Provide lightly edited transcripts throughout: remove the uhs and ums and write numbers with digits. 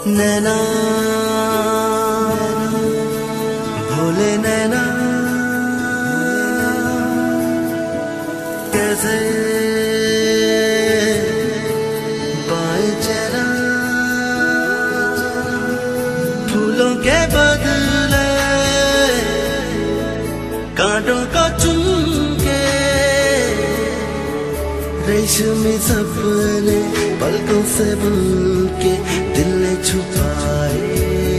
नैना भोले नैना कैसे पाए चेहरा फूलों के बदले कांटों को चुन के रेशमी सपने पलकों से बुन के दिल ने छुपाए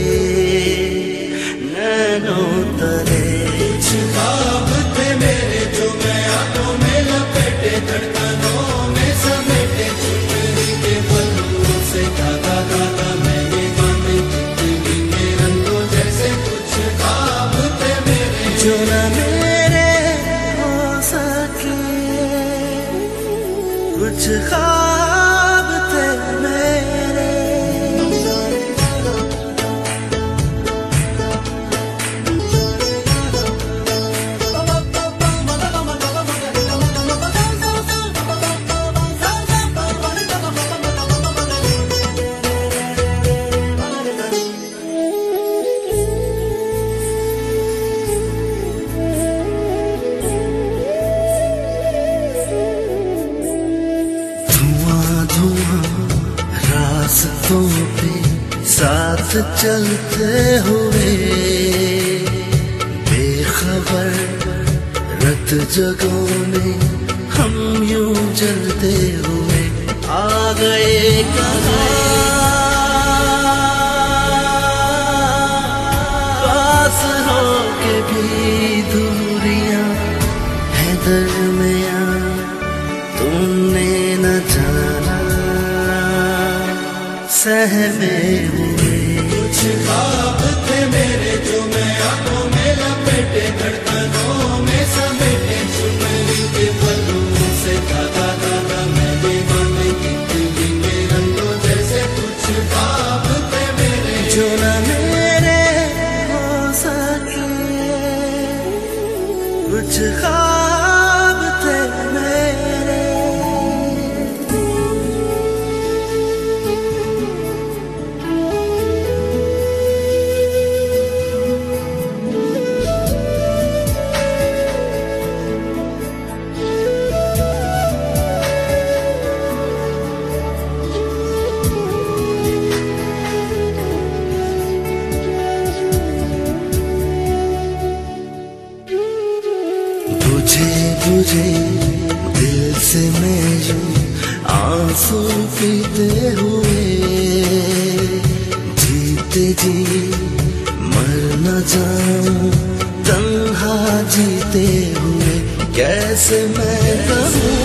नैनों तले। ख्वाब थे मेरे जो मैं आंखों में लपेटे, धड़कनों में समेटे, चुनरी के पल्लुओं से धागा धागा मैं ये बांधे तितली के रंगों जैसे। कुछ ख्वाब थे मेरे जो न मेरे हो सके, कुछ ख्वाब थे मेरे। रास्तों पे साथ चलते हुए बेखबर रत जगों में हम यूं चलते हुए आ गए कहाँ, पास हो के भी दूरियां है दरमियां तुमने न जाना सहमे हुए। कुछ ख्वाब थे मेरे जो मैं आंखों में लपेटे, धड़कनों में समेटे, चुनरी के पल्लुओं से धागा धागा मैं ये बांधे तितली के रंगों जैसे। कुछ ख्वाब थे मेरे जो न मेरे हो सके, कुछ ख्वाब थे मेरे। बुझे दिल से मैं यूं आंसू पीते हुए, जीते जी मर न जाऊं तन्हा जीते हुए। कैसे मैं कहूँ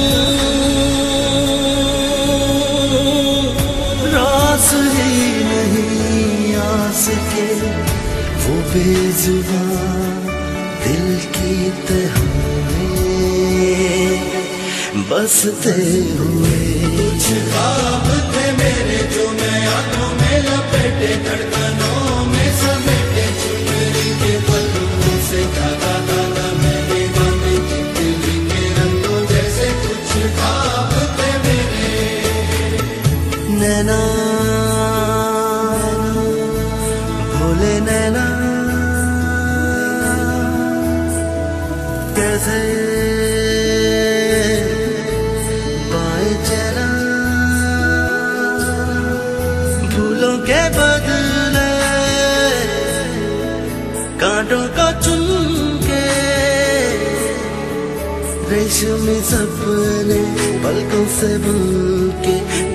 रास ही नहीं आस के वो बेजुबान दिल की तह बसते हुए। कुछ ख्वाब थे मेरे जो मैं आंखों में लपेटे, धड़कनों में समेटे, चुनरी के पल्लुओं से धागा धागा मैं ये बांधे तितली के रंगों जैसे। कुछ ख्वाब थे मेरे नैना भोले नैना कैसे फूलों के बदले कांटों को चुन के रेशमी सपने पलकों से बुन के